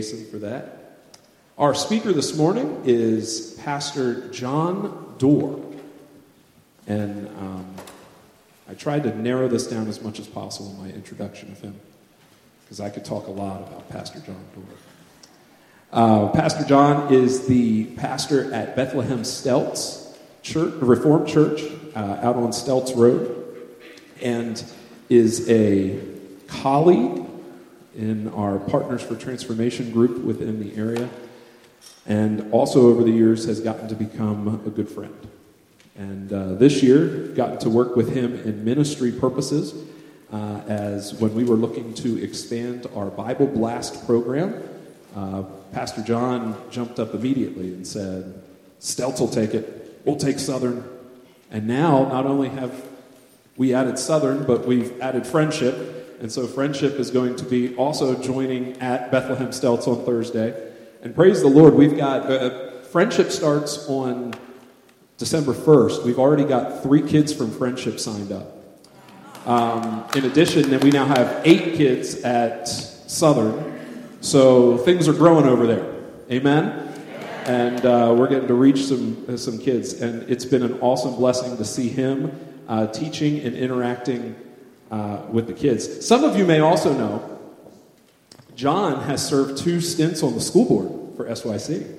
Jason for that. Our speaker this morning is Pastor John Doerr. And I tried to narrow this down as much as possible in my introduction of him, because I could talk a lot about Pastor John Doerr. Pastor John is the pastor at Bethlehem Stelz Church, a Reformed Church out on Stelz Road, and is a colleague in our Partners for Transformation group within the area, and also over the years has gotten to become a good friend. And this year, gotten to work with him in ministry purposes as when we were looking to expand our Bible Blast program. Pastor John jumped up immediately and said, Stelz will take it, we'll take Southern. And now, not only have we added Southern, but we've added Friendship. And so Friendship is going to be also joining at Bethlehem Stelz on Thursday. And praise the Lord, we've got, Friendship starts on December 1st. We've already got 3 kids from Friendship signed up. In addition, we now have 8 kids at Southern. So things are growing over there. Amen? And we're getting to reach some kids. And it's been an awesome blessing to see him teaching and interacting with the kids. Some of you may also know, John has served 2 stints on the school board for SYC.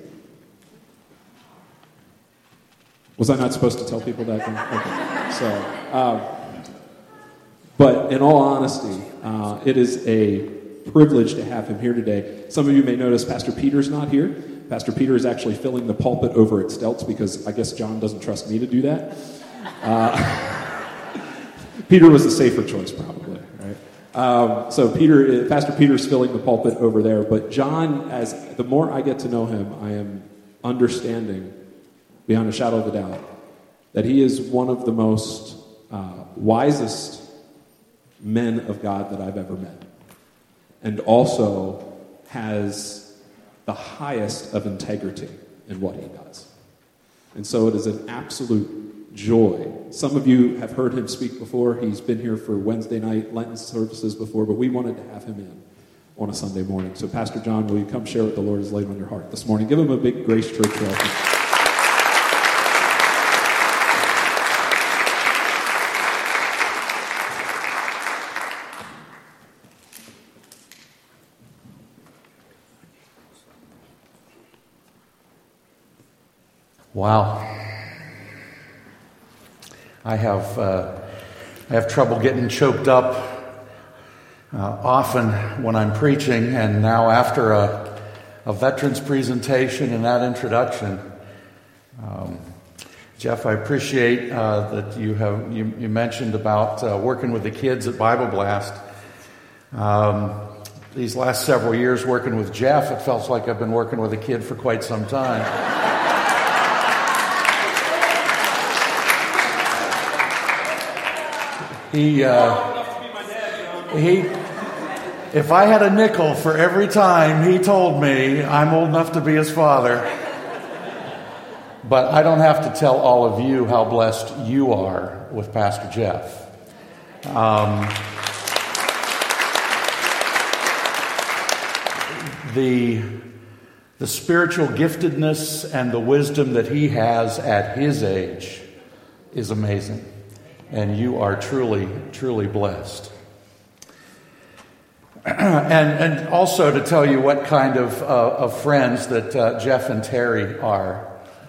Was I not supposed to tell people that? Okay. So, but in all honesty, it is a privilege to have him here today. Some of you may notice Pastor Peter's not here. Pastor Peter is actually filling the pulpit over at Stelz because I guess John doesn't trust me to do that. Peter was the safer choice, probably, right? So Pastor Peter's filling the pulpit over there. But John, as the more I get to know him, I am understanding, beyond a shadow of a doubt, that he is one of the most wisest men of God that I've ever met. And also has the highest of integrity in what he does. And so it is an absolute joy. Some of you have heard him speak before. He's been here for Wednesday night Lenten services before, but we wanted to have him in on a Sunday morning. So Pastor John, will you come share what the Lord has laid on your heart this morning? Give him a big Grace Church welcome. Wow. I have trouble getting choked up often when I'm preaching, and now after a veterans presentation and that introduction, Jeff, I appreciate that you mentioned about working with the kids at Bible Blast. These last several years working with Jeff, it felt like I've been working with a kid for quite some time. If I had a nickel for every time he told me I'm old enough to be his father, but I don't have to tell all of you how blessed you are with Pastor Jeff. The spiritual giftedness and the wisdom that he has at his age is amazing. And you are truly, truly blessed. And also to tell you what kind of friends that Jeff and Terry are.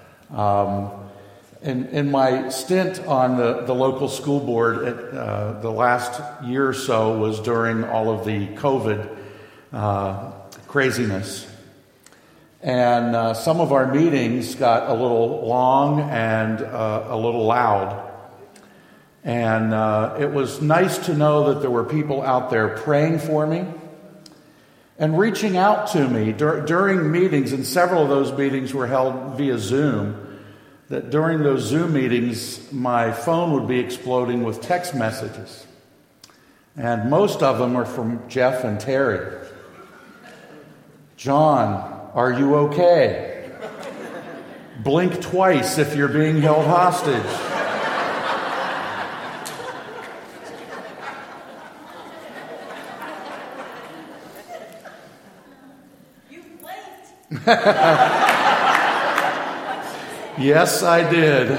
In my stint on the local school board, the last year or so was during all of the COVID craziness. And some of our meetings got a little long and a little loud. And it was nice to know that there were people out there praying for me and reaching out to me during meetings, and several of those meetings were held via Zoom, that during those Zoom meetings, my phone would be exploding with text messages. And most of them are from Jeff and Terry. John, are you okay? Blink twice if you're being held hostage. Yes, I did.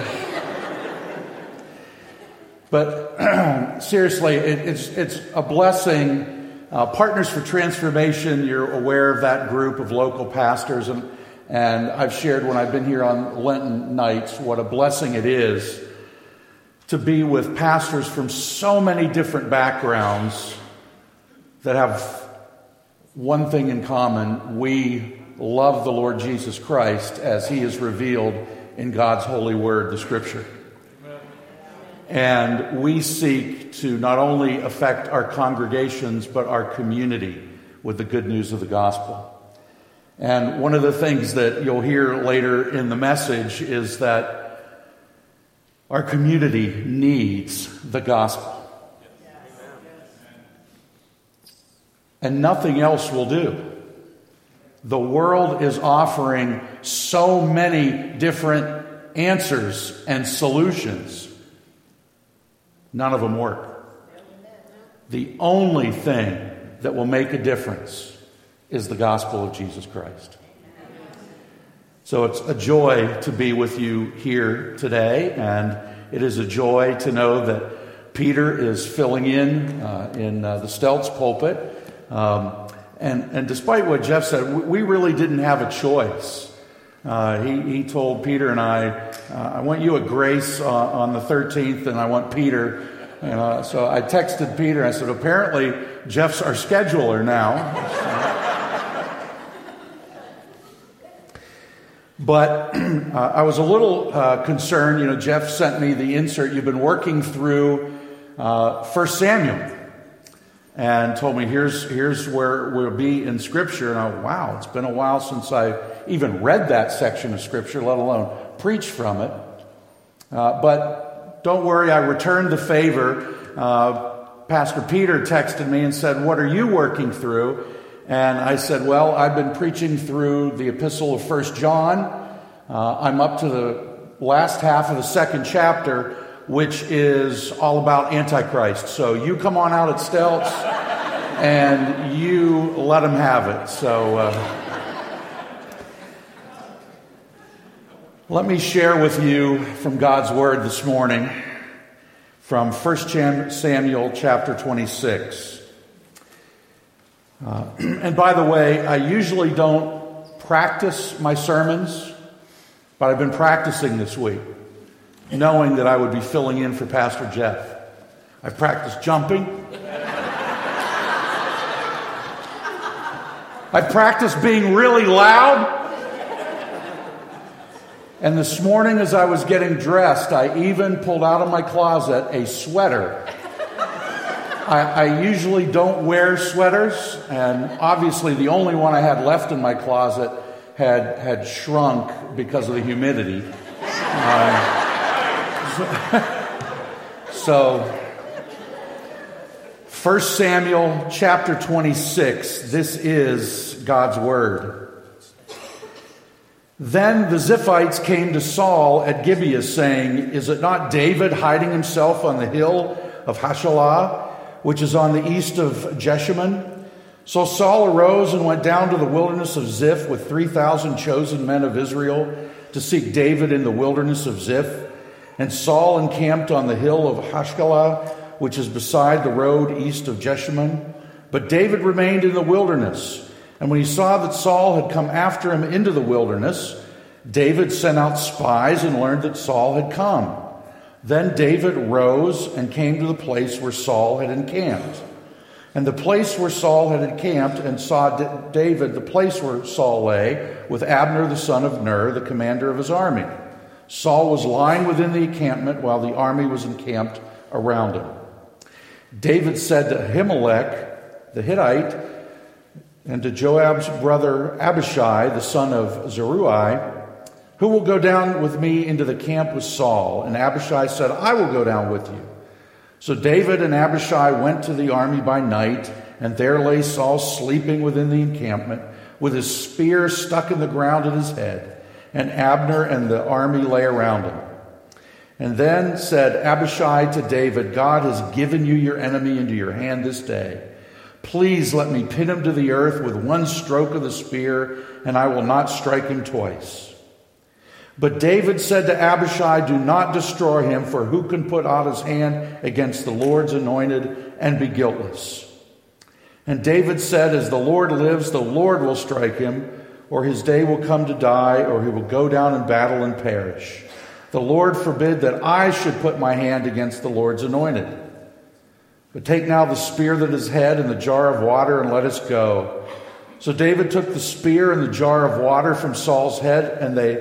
But seriously, it's a blessing. Partners for Transformation, you're aware of that group of local pastors, and I've shared when I've been here on Lenten nights what a blessing it is to be with pastors from so many different backgrounds that have one thing in common. We love the Lord Jesus Christ as He is revealed in God's holy word, the Scripture. And we seek to not only affect our congregations, but our community with the good news of the gospel. And one of the things that you'll hear later in the message is that our community needs the gospel. And nothing else will do. The world is offering so many different answers and solutions. None of them work. The only thing that will make a difference is the gospel of Jesus Christ. So it's a joy to be with you here today, and it is a joy to know that Peter is filling in the Stelz pulpit. And despite what Jeff said, we really didn't have a choice. He told Peter and I want you at Grace on the 13th, and I want Peter. So I texted Peter. I said, apparently Jeff's our scheduler now. But I was a little concerned. Jeff sent me the insert. You've been working through 1 Samuel. And told me, here's where we'll be in Scripture. And I went, wow, it's been a while since I even read that section of Scripture, let alone preached from it. But don't worry, I returned the favor. Pastor Peter texted me and said, what are you working through? And I said, well, I've been preaching through the epistle of 1 John. I'm up to the last half of the second chapter, which is all about Antichrist. So you come on out at Stelz and you let him have it. So let me share with you from God's Word this morning from 1 Samuel chapter 26. And by the way, I usually don't practice my sermons, but I've been practicing this week, knowing that I would be filling in for Pastor Jeff. I've practiced jumping. I've practiced being really loud. And this morning as I was getting dressed, I even pulled out of my closet a sweater. I usually don't wear sweaters, and obviously the only one I had left in my closet had shrunk because of the humidity. So, 1 Samuel chapter 26, this is God's Word. Then the Ziphites came to Saul at Gibeah, saying, is it not David hiding himself on the hill of Hashalah, which is on the east of Jeshimon? So Saul arose and went down to the wilderness of Ziph with 3,000 chosen men of Israel to seek David in the wilderness of Ziph. And Saul encamped on the hill of Hashalah, which is beside the road east of Jeshimon. But David remained in the wilderness. And when he saw that Saul had come after him into the wilderness, David sent out spies and learned that Saul had come. Then David rose and came to the place where Saul had encamped. And the place where Saul had encamped, and saw David the place where Saul lay, with Abner the son of Ner, the commander of his army. Saul was lying within the encampment while the army was encamped around him. David said to Ahimelech the Hittite and to Joab's brother Abishai the son of Zeruiah, who will go down with me into the camp with Saul? And Abishai said, I will go down with you. So David and Abishai went to the army by night, and there lay Saul sleeping within the encampment, with his spear stuck in the ground at his head. And Abner and the army lay around him. And then said Abishai to David, God has given you your enemy into your hand this day. Please let me pin him to the earth with one stroke of the spear, and I will not strike him twice." But David said to Abishai, "Do not destroy him, for who can put out his hand against the Lord's anointed and be guiltless?" And David said, "As the Lord lives, the Lord will strike him, or his day will come to die, or he will go down in battle and perish. The Lord forbid that I should put my hand against the Lord's anointed. But take now the spear that is head and the jar of water, and let us go." So David took the spear and the jar of water from Saul's head, and they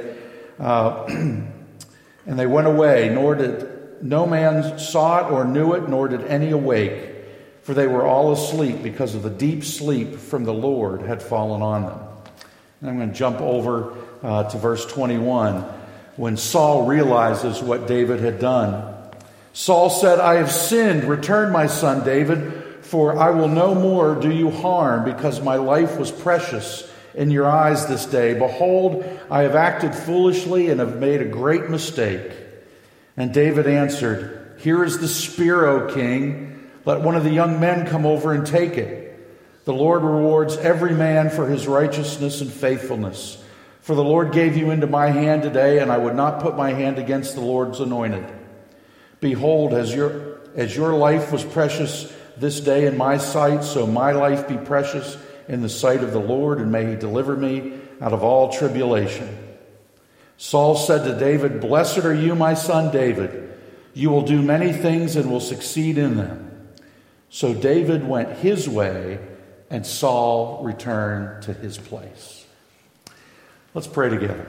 went away. Nor did no man saw it or knew it, nor did any awake, for they were all asleep, because of the deep sleep from the Lord had fallen on them. And I'm going to jump over to verse 21, when Saul realizes what David had done. Saul said, "I have sinned. Return, my son David, for I will no more do you harm, because my life was precious in your eyes this day. Behold, I have acted foolishly and have made a great mistake." And David answered, "Here is the spear, O king. Let one of the young men come over and take it. The Lord rewards every man for his righteousness and faithfulness. For the Lord gave you into my hand today, and I would not put my hand against the Lord's anointed. Behold, as your life was precious this day in my sight, so my life be precious in the sight of the Lord, and may he deliver me out of all tribulation." Saul said to David, "Blessed are you, my son David. You will do many things and will succeed in them." So David went his way, and Saul returned to his place. Let's pray together.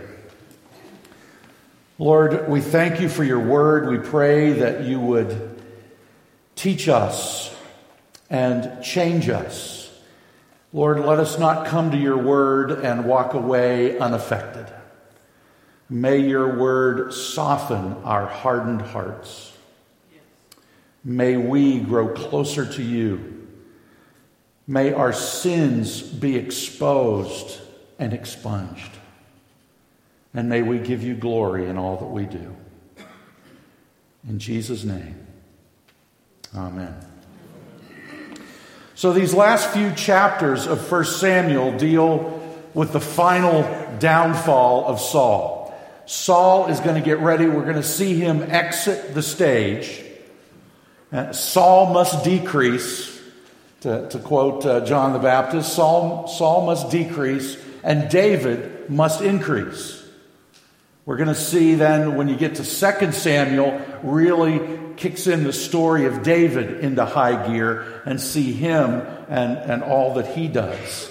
Lord, we thank you for your word. We pray that you would teach us and change us. Lord, let us not come to your word and walk away unaffected. May your word soften our hardened hearts. May we grow closer to you. May our sins be exposed and expunged. And may we give you glory in all that we do. In Jesus' name, amen. So these last few chapters of 1 Samuel deal with the final downfall of Saul. Saul is going to get ready. We're going to see him exit the stage. Saul must decrease, to quote John the Baptist. Saul must decrease, and David must increase. We're going to see then, when you get to 2 Samuel, really kicks in the story of David into high gear, and see him and all that he does.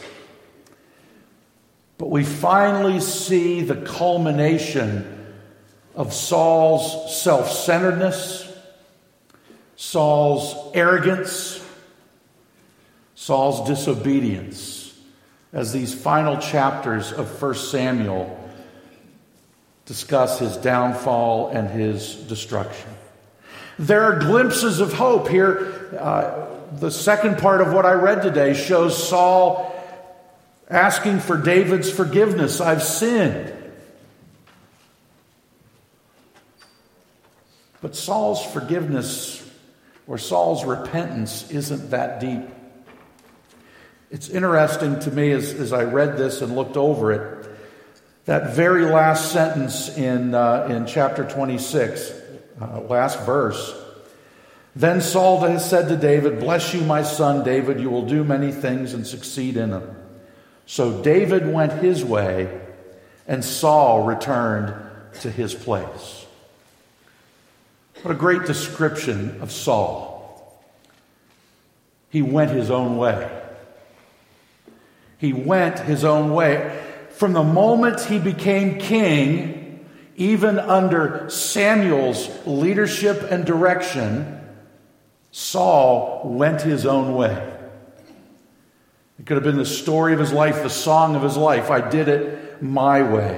But we finally see the culmination of Saul's self-centeredness, Saul's arrogance, Saul's disobedience, as these final chapters of 1 Samuel discuss his downfall and his destruction. There are glimpses of hope here. The second part of what I read today shows Saul asking for David's forgiveness. "I've sinned." But Saul's forgiveness, or Saul's repentance, isn't that deep. It's interesting to me as I read this and looked over it, that very last sentence in chapter 26, last verse. "Then Saul has said to David, 'Bless you, my son David, you will do many things and succeed in them.' So David went his way, and Saul returned to his place." What a great description of Saul. He went his own way. He went his own way. From the moment he became king, even under Samuel's leadership and direction, Saul went his own way. It could have been the story of his life, the song of his life. "I did it my way."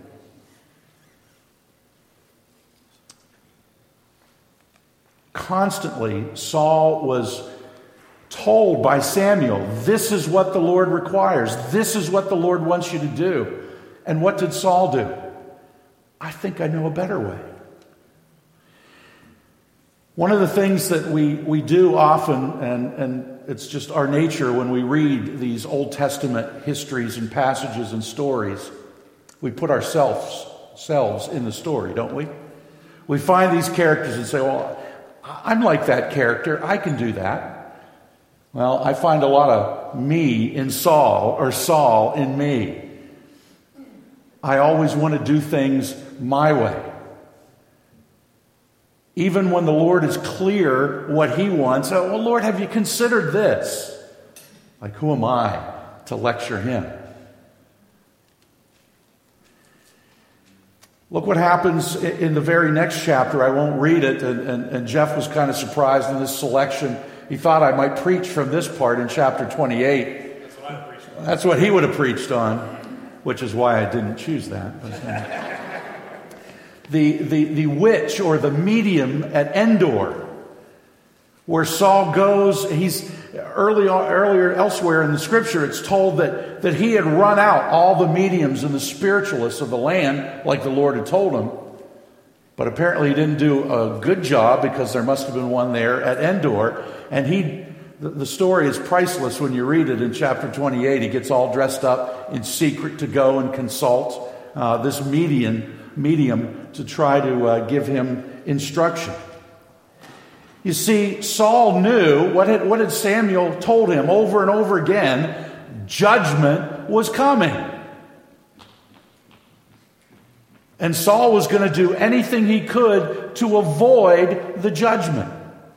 Constantly, Saul was told by Samuel, "This is what the Lord requires. This is what the Lord wants you to do." And what did Saul do? "I think I know a better way." One of the things that we do often, and it's just our nature when we read these Old Testament histories and passages and stories. We put ourselves in the story, don't we? We find these characters and say, well, I'm like that character. I can do that. Well, I find a lot of me in Saul, or Saul in me. I always want to do things my way. Even when the Lord is clear what He wants, oh, well, Lord, have you considered this? Like, who am I to lecture Him? Look what happens in the very next chapter. I won't read it, and Jeff was kind of surprised in this selection. He thought I might preach from this part in chapter 28. That's what I preached on. That's what he would have preached on, which is why I didn't choose that. The witch or the medium at Endor, where Saul goes. He's earlier elsewhere in the Scripture, it's told that he had run out all the mediums and the spiritualists of the land, like the Lord had told him. But apparently he didn't do a good job, because there must have been one there at Endor. And the story is priceless when you read it in chapter 28. He gets all dressed up in secret to go and consult this medium to try to give him instruction. You see, Saul knew what had Samuel told him over and over again. Judgment was coming. And Saul was going to do anything he could to avoid the judgment.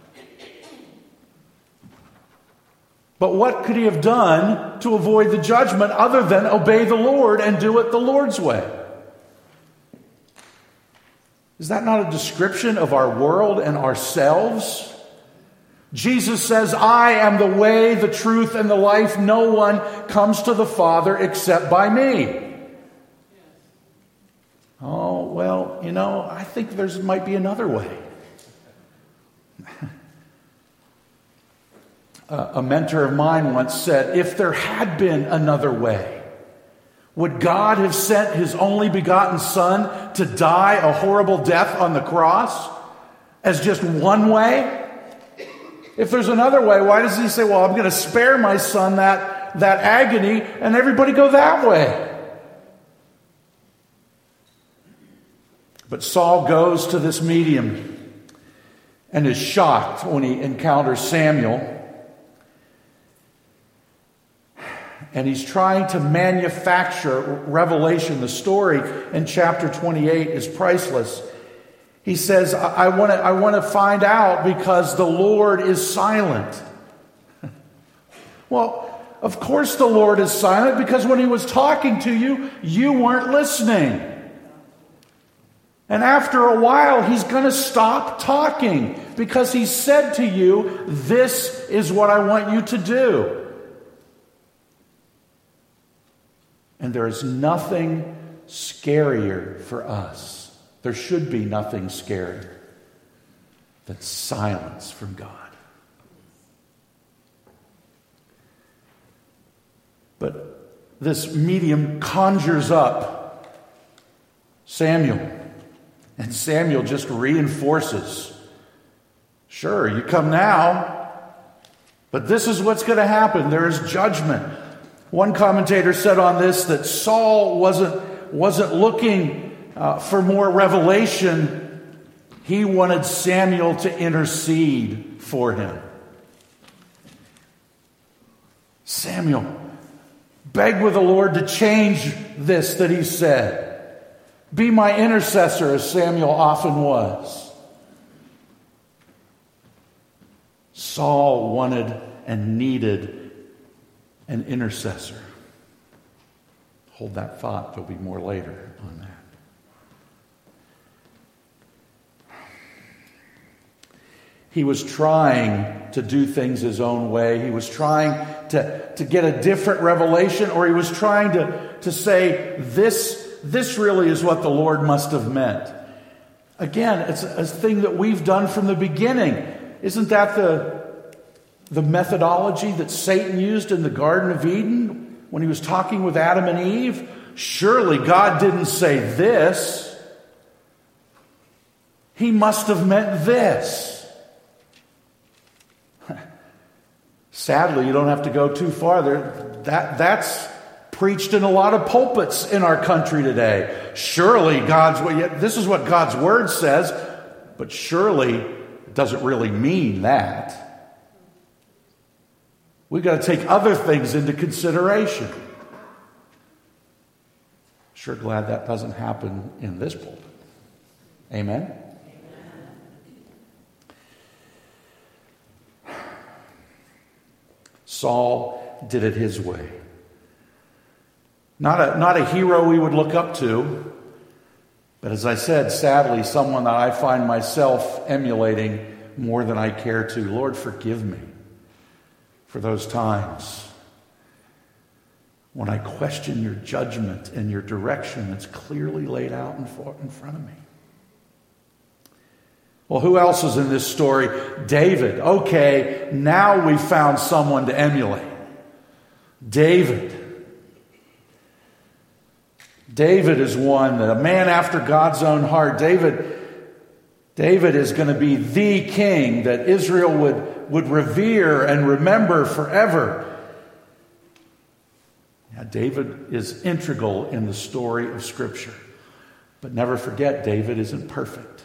But what could he have done to avoid the judgment other than obey the Lord and do it the Lord's way? Is that not a description of our world and ourselves? Jesus says, I am the way, the truth, and the life. No one comes to the Father except by me. Oh, well, I think there might be another way. A mentor of mine once said, if there had been another way, would God have sent His only begotten Son to die a horrible death on the cross as just one way? If there's another way, why does He say, well, I'm going to spare my Son that agony and everybody go that way? But Saul goes to this medium and is shocked when he encounters Samuel. And he's trying to manufacture revelation. The story in chapter 28 is priceless. He says, I want to find out because the Lord is silent. Well, of course the Lord is silent, because when He was talking to you, you weren't listening. And after a while, He's going to stop talking, because He said to you, this is what I want you to do. And there is nothing scarier for us. There should be nothing scarier than silence from God. But this medium conjures up Samuel. And Samuel just reinforces. Sure, you come now, but this is what's going to happen. There is judgment. One commentator said on this that Saul wasn't looking for more revelation. He wanted Samuel to intercede for him. Samuel, beg with the Lord to change this that he said. Be my intercessor, as Samuel often was. Saul wanted and needed an intercessor. Hold that thought. There'll be more later on that. He was trying to do things his own way. He was trying to get a different revelation, or he was trying to say, this really is what the Lord must have meant. Again, it's a thing that we've done from the beginning. Isn't that the methodology that Satan used in the Garden of Eden when he was talking with Adam and Eve? Surely God didn't say this. He must have meant this. Sadly, you don't have to go too far. That's preached in a lot of pulpits in our country today. Surely this is what God's Word says, but surely it doesn't really mean that. We've got to take other things into consideration. Sure glad that doesn't happen in this pulpit. Amen? Saul did it his way. Not a hero we would look up to, but as I said, sadly, someone that I find myself emulating more than I care to. Lord, forgive me for those times when I question your judgment and your direction that's clearly laid out in front of me. Well, who else is in this story? David. Okay, now we've found someone to emulate. David is one that a man after God's own heart. David is going to be the king that Israel would revere and remember forever. Yeah, David is integral in the story of Scripture. But never forget, David isn't perfect.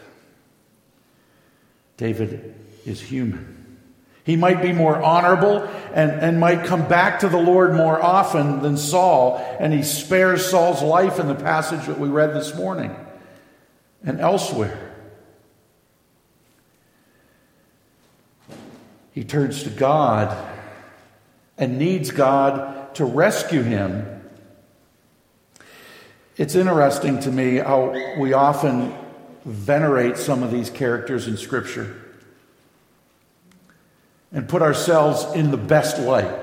David is human. He might be more honorable and might come back to the Lord more often than Saul, and he spares Saul's life in the passage that we read this morning and elsewhere. He turns to God and needs God to rescue him. It's interesting to me how we often venerate some of these characters in Scripture and put ourselves in the best light.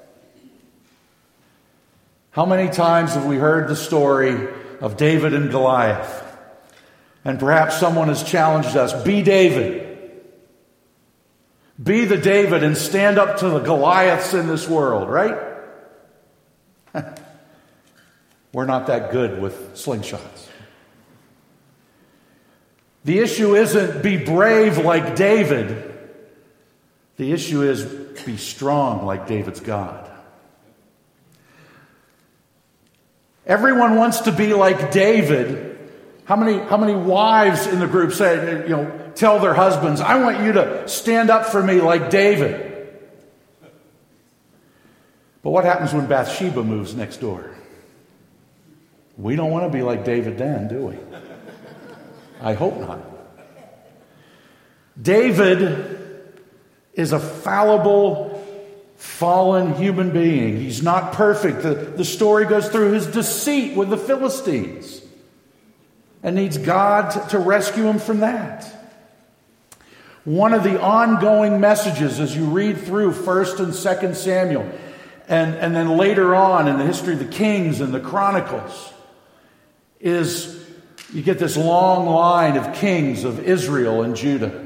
How many times have we heard the story of David and Goliath? And perhaps someone has challenged us, be David. Be the David and stand up to the Goliaths in this world, right? We're not that good with slingshots. The issue isn't be brave like David. The issue is be strong like David's God. Everyone wants to be like David. How many wives in the group say, tell their husbands, I want you to stand up for me like David. But what happens when Bathsheba moves next door? We don't want to be like David then, do we? I hope not. David is a fallible, fallen human being. He's not perfect. The story goes through his deceit with the Philistines and needs God to rescue him from that. One of the ongoing messages as you read through 1 and 2 Samuel and then later on in the history of the Kings and the Chronicles is you get this long line of kings of Israel and Judah.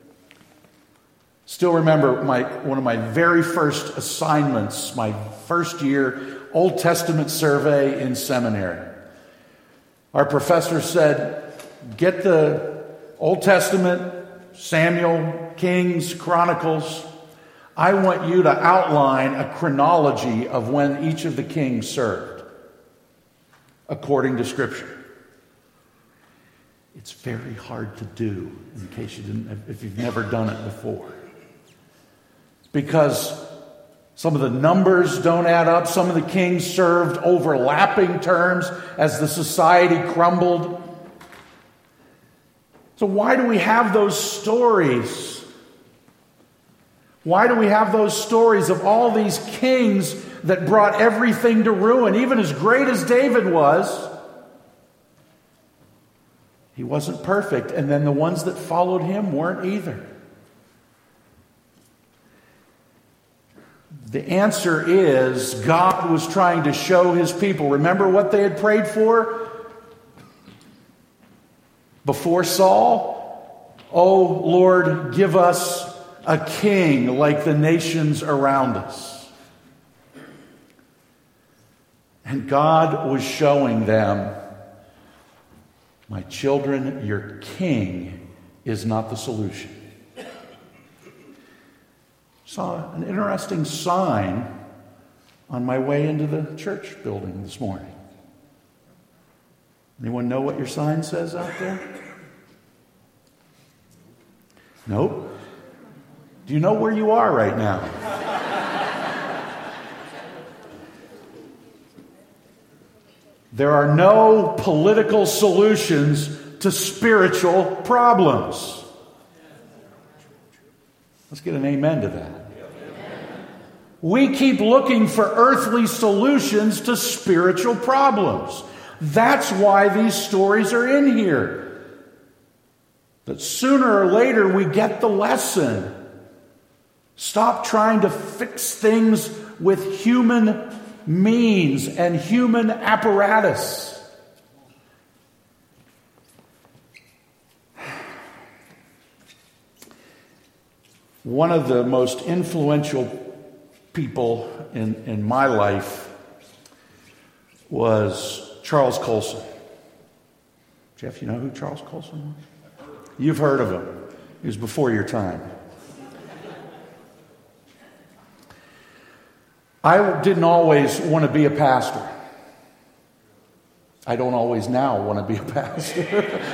Still remember one of my very first assignments, my first year Old Testament survey in seminary. Our professor said, get the Old Testament, Samuel, Kings, Chronicles. I want you to outline a chronology of when each of the kings served, according to Scripture. It's very hard to do, in case if you've never done it before. Because some of the numbers don't add up. Some of the kings served overlapping terms as the society crumbled. So why do we have those stories? Why do we have those stories of all these kings that brought everything to ruin? Even as great as David was, he wasn't perfect. And then the ones that followed him weren't either. The answer is God was trying to show his people. Remember what they had prayed for before Saul? Oh, Lord, give us a king like the nations around us. And God was showing them, my children, your king is not the solution. Saw an interesting sign on my way into the church building this morning. Anyone know what your sign says out there? Nope. Do you know where you are right now? There are no political solutions to spiritual problems. Let's get an amen to that. We keep looking for earthly solutions to spiritual problems. That's why these stories are in here. That sooner or later we get the lesson. Stop trying to fix things with human means and human apparatus. One of the most influential people in my life was Charles Colson. Jeff, you know who Charles Colson was? You've heard of him. He was before your time. I didn't always want to be a pastor. I don't always now want to be a pastor.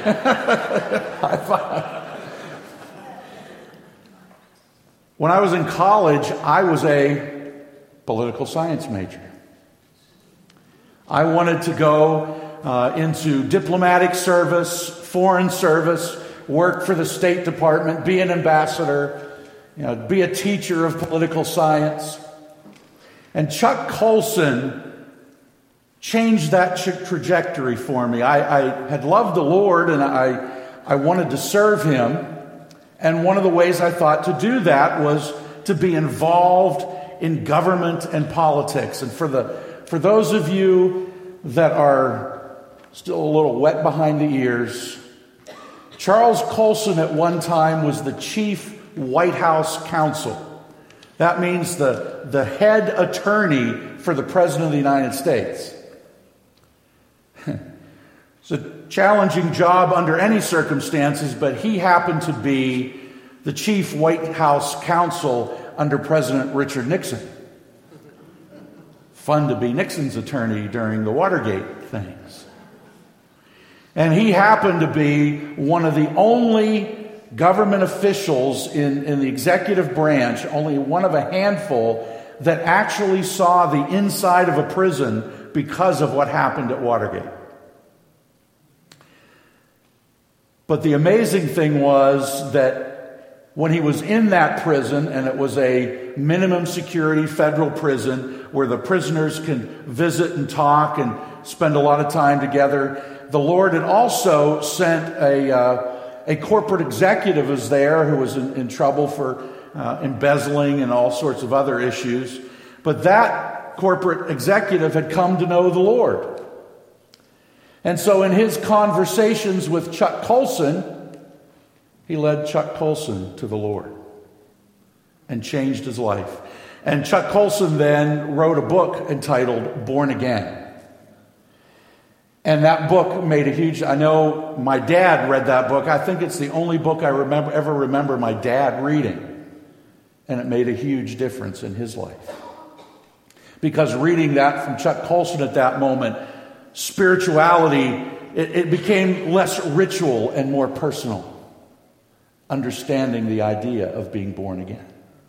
When I was in college, I was a political science major. I wanted to go into diplomatic service, foreign service, work for the State Department, be an ambassador, be a teacher of political science. And Chuck Colson changed that trajectory for me. I had loved the Lord, and I wanted to serve Him. And one of the ways I thought to do that was to be involved in government and politics. And for those of you that are still a little wet behind the ears, Charles Colson at one time was the chief White House counsel. That means the head attorney for the President of the United States. It's a challenging job under any circumstances, but he happened to be the chief White House counsel under President Richard Nixon. Fun to be Nixon's attorney during the Watergate things. And he happened to be one of the only government officials in the executive branch, only one of a handful, that actually saw the inside of a prison because of what happened at Watergate. But the amazing thing was that when he was in that prison, and it was a minimum security federal prison where the prisoners can visit and talk and spend a lot of time together, the Lord had also sent a corporate executive was there who was in trouble for embezzling and all sorts of other issues. But that corporate executive had come to know the Lord. And so in his conversations with Chuck Colson, he led Chuck Colson to the Lord and changed his life. And Chuck Colson then wrote a book entitled Born Again. And that book made a huge... I know my dad read that book. I think it's the only book I ever remember my dad reading. And it made a huge difference in his life. Because reading that from Chuck Colson at that moment, spirituality, it became less ritual and more personal. Understanding the idea of being born again.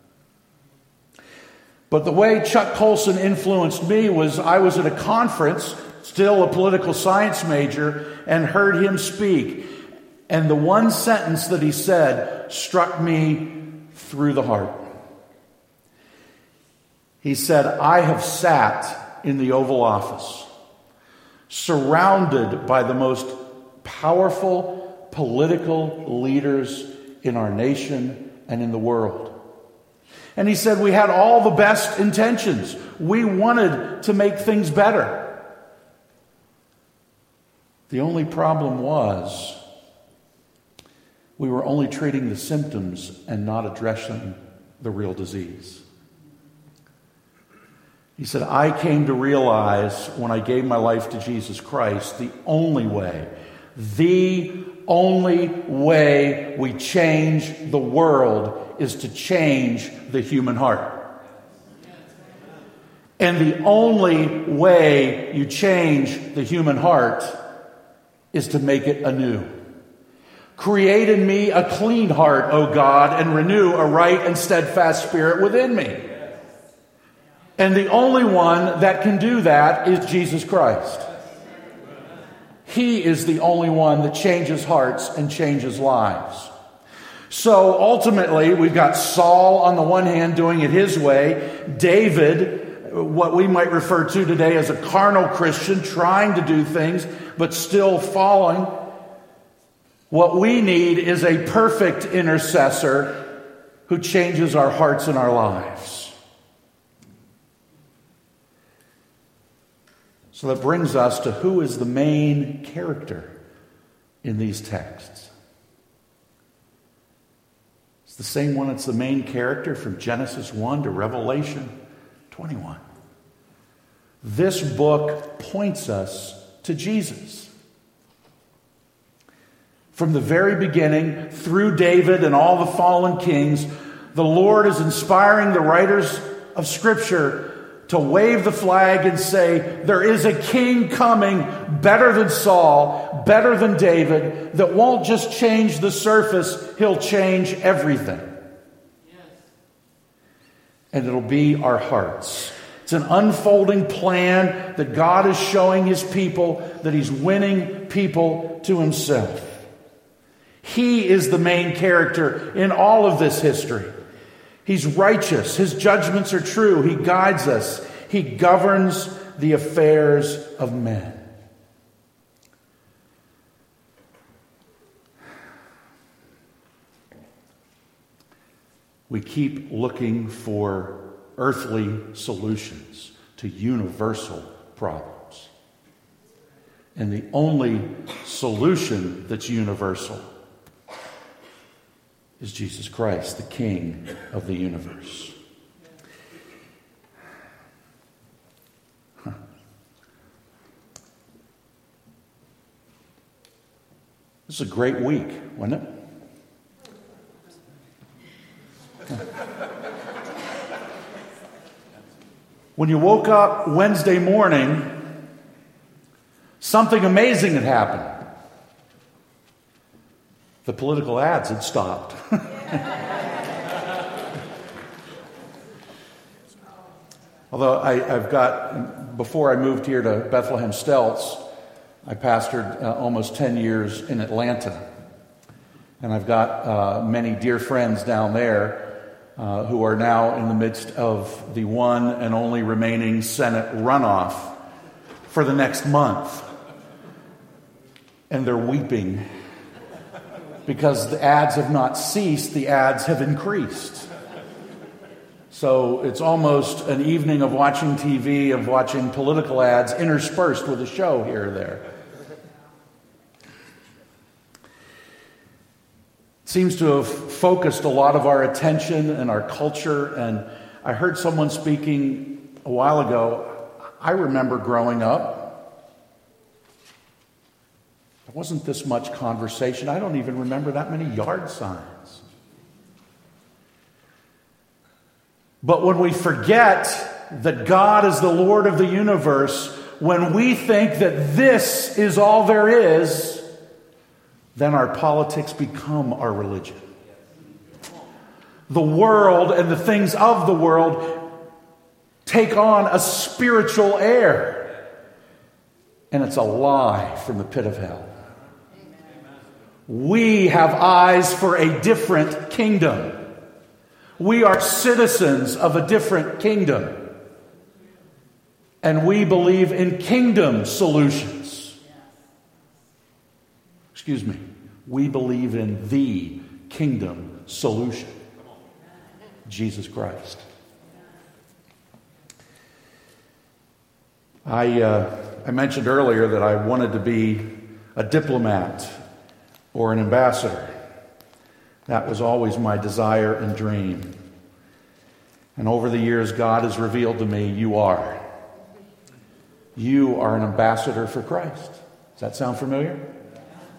But the way Chuck Colson influenced me was I was at a conference, still a political science major, and heard him speak. And the one sentence that he said struck me through the heart. He said, "I have sat in the Oval Office, surrounded by the most powerful political leaders in our nation and in the world. And he said, we had all the best intentions. We wanted to make things better. The only problem was we were only treating the symptoms and not addressing the real disease." He said, "I came to realize when I gave my life to Jesus Christ, the only way The only way we change the world is to change the human heart. And the only way you change the human heart is to make it anew. Create in me a clean heart, O God, and renew a right and steadfast spirit within me. And the only one that can do that is Jesus Christ. He is the only one that changes hearts and changes lives. So ultimately, we've got Saul on the one hand doing it his way, David, what we might refer to today as a carnal Christian, trying to do things but still falling. What we need is a perfect intercessor who changes our hearts and our lives. So that brings us to who is the main character in these texts. It's the same one that's the main character from Genesis 1 to Revelation 21. This book points us to Jesus. From the very beginning, through David and all the fallen kings, the Lord is inspiring the writers of Scripture to wave the flag and say, there is a king coming better than Saul, better than David, that won't just change the surface, he'll change everything. Yes. And it'll be our hearts. It's an unfolding plan that God is showing his people, that he's winning people to himself. He is the main character in all of this history. He's righteous. His judgments are true. He guides us. He governs the affairs of men. We keep looking for earthly solutions to universal problems. And the only solution that's universal is Jesus Christ, the King of the universe. This is a great week, wasn't it? When you woke up Wednesday morning, something amazing had happened. The political ads had stopped. Although I've got, before I moved here to Bethlehem Stelz, I pastored almost 10 years in Atlanta. And I've got many dear friends down there who are now in the midst of the one and only remaining Senate runoff for the next month. And they're weeping because the ads have not ceased, the ads have increased. So it's almost an evening of watching TV, of watching political ads interspersed with a show here or there. It seems to have focused a lot of our attention and our culture. And I heard someone speaking a while ago. I remember growing up, there wasn't this much conversation. I don't even remember that many yard signs. But when we forget that God is the Lord of the universe, when we think that this is all there is, then our politics become our religion. The world and the things of the world take on a spiritual air. And it's a lie from the pit of hell. We have eyes for a different kingdom. We are citizens of a different kingdom. And we believe in kingdom solutions. Excuse me. We believe in the kingdom solution. Jesus Christ. I mentioned earlier that I wanted to be a diplomat or an ambassador. That was always my desire and dream. And over the years, God has revealed to me, you are. You are an ambassador for Christ. Does that sound familiar?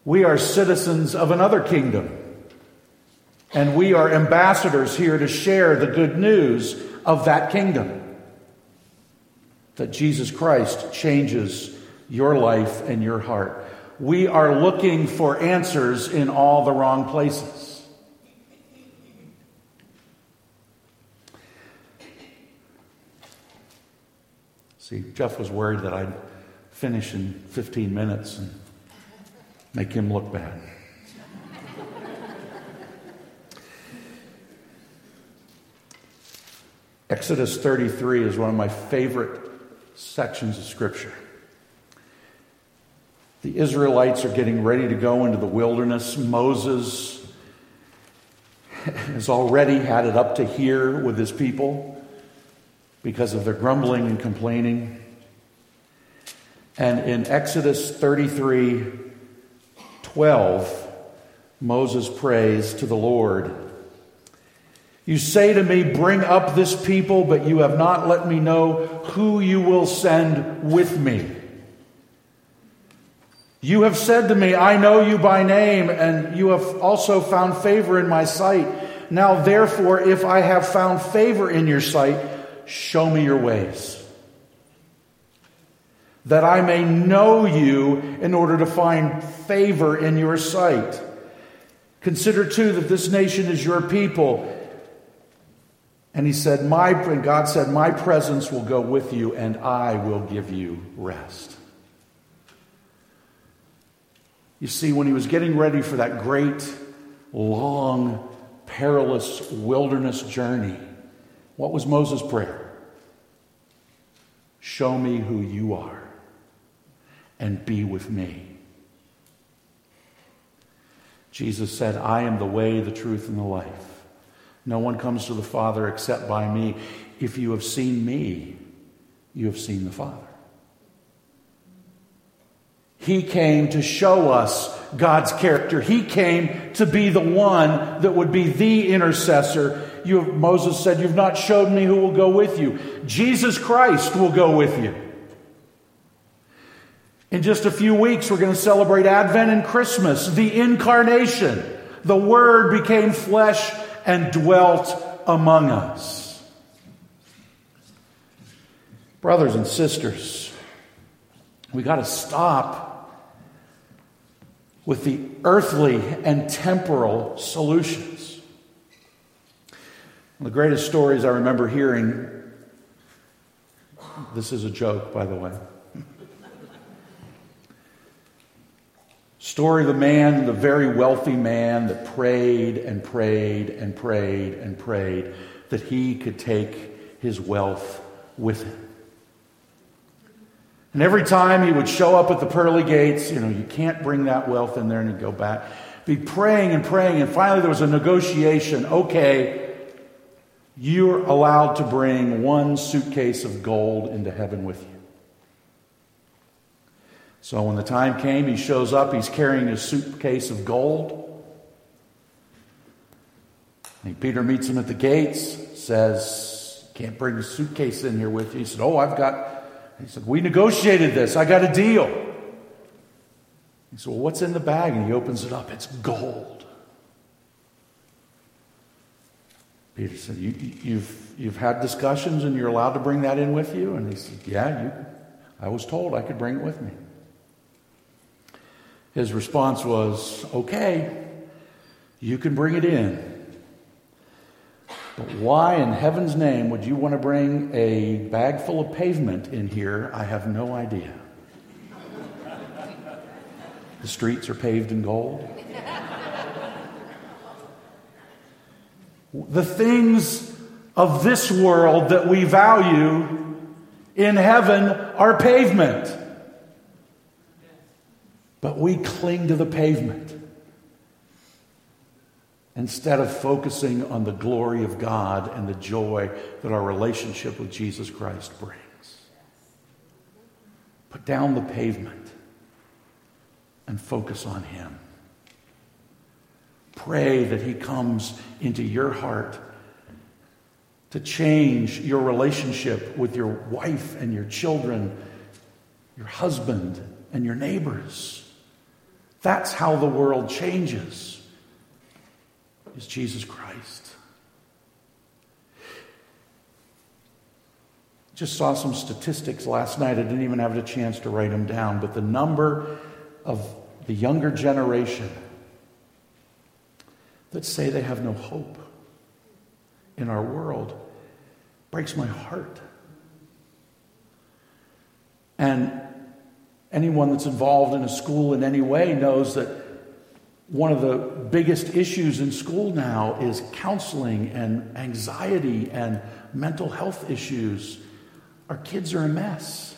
We are citizens of another kingdom. And we are ambassadors here to share the good news of that kingdom. That Jesus Christ changes your life and your heart. We are looking for answers in all the wrong places. See, Jeff was worried that I'd finish in 15 minutes and make him look bad. Exodus 33 is one of my favorite sections of Scripture. The Israelites are getting ready to go into the wilderness. Moses has already had it up to here with his people because of their grumbling and complaining. And in Exodus 33:12, Moses prays to the Lord. You say to me, bring up this people, but you have not let me know who you will send with me. You have said to me, I know you by name, and you have also found favor in my sight. Now, therefore, if I have found favor in your sight, show me your ways, that I may know you in order to find favor in your sight. Consider, too, that this nation is your people. And he said, God said, my presence will go with you, and I will give you rest. You see, when he was getting ready for that great, long, perilous wilderness journey, what was Moses' prayer? Show me who you are, and be with me. Jesus said, I am the way, the truth, and the life. No one comes to the Father except by me. If you have seen me, you have seen the Father. He came to show us God's character. He came to be the one that would be the intercessor. Moses said, you've not showed me who will go with you. Jesus Christ will go with you. In just a few weeks, we're going to celebrate Advent and Christmas, the incarnation. The Word became flesh and dwelt among us. Brothers and sisters, we got to stop with the earthly and temporal solutions. One of the greatest stories I remember hearing, this is a joke, by the way. Story of the man, the very wealthy man that prayed and prayed and prayed and prayed that he could take his wealth with him. And every time he would show up at the pearly gates, you can't bring that wealth in there, and he'd go back. Be praying and praying, and finally there was a negotiation. Okay, you're allowed to bring one suitcase of gold into heaven with you. So when the time came, he shows up, he's carrying his suitcase of gold. And Peter meets him at the gates, says, can't bring a suitcase in here with you. He said, he said, we negotiated this, I got a deal. He said, well, what's in the bag? And he opens it up, it's gold. Peter said, you've had discussions and you're allowed to bring that in with you? And he said, yeah, I was told I could bring it with me. His response was, okay, you can bring it in. But why in heaven's name would you want to bring a bag full of pavement in here? I have no idea. The streets are paved in gold. The things of this world that we value in heaven are pavement. But we cling to the pavement instead of focusing on the glory of God and the joy that our relationship with Jesus Christ brings. Put down the pavement and focus on Him. Pray that He comes into your heart to change your relationship with your wife and your children, your husband and your neighbors. That's how the world changes, is Jesus Christ. Just saw some statistics last night. I didn't even have a chance to write them down, but the number of the younger generation that say they have no hope in our world breaks my heart. And anyone that's involved in a school in any way knows that one of the biggest issues in school now is counseling and anxiety and mental health issues. Our kids are a mess.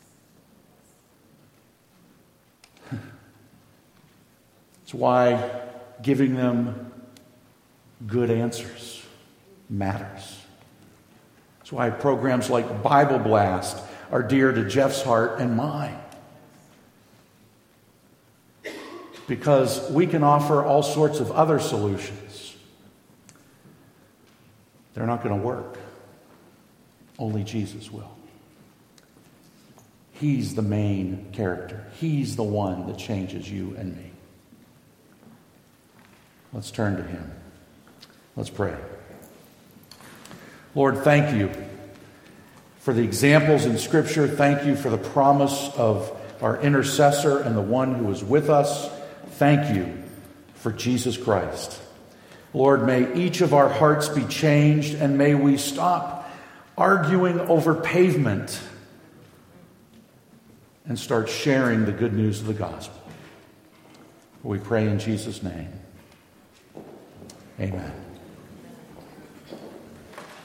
That's why giving them good answers matters. That's why programs like Bible Blast are dear to Jeff's heart and mine. Because we can offer all sorts of other solutions. They're not going to work. Only Jesus will. He's the main character. He's the one that changes you and me. Let's turn to him. Let's pray. Lord, thank you for the examples in Scripture. Thank you for the promise of our intercessor and the one who is with us. Thank you for Jesus Christ. Lord, may each of our hearts be changed, and may we stop arguing over pavement and start sharing the good news of the gospel. We pray in Jesus' name. Amen.